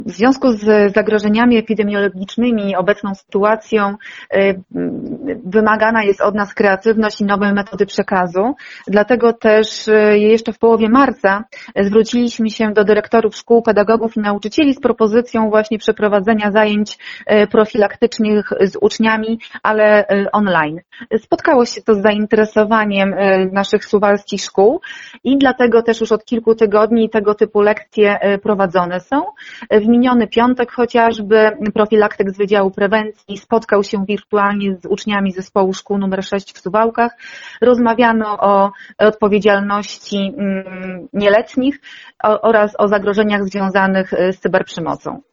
W związku z zagrożeniami epidemiologicznymi, obecną sytuacją wymagana jest od nas kreatywność i nowe metody przekazu. Dlatego też jeszcze w połowie marca zwróciliśmy się do dyrektorów szkół, pedagogów i nauczycieli z propozycją właśnie przeprowadzenia zajęć profilaktycznych z uczniami, ale online. Spotkało się to z zainteresowaniem naszych suwalskich szkół i dlatego też już od kilku tygodni tego typu lekcje prowadzone są. W miniony piątek chociażby profilaktyk z Wydziału Prewencji spotkał się wirtualnie z uczniami zespołu szkół nr 6 w Suwałkach. Rozmawiano o odpowiedzialności nieletnich oraz o zagrożeniach związanych z cyberprzemocą.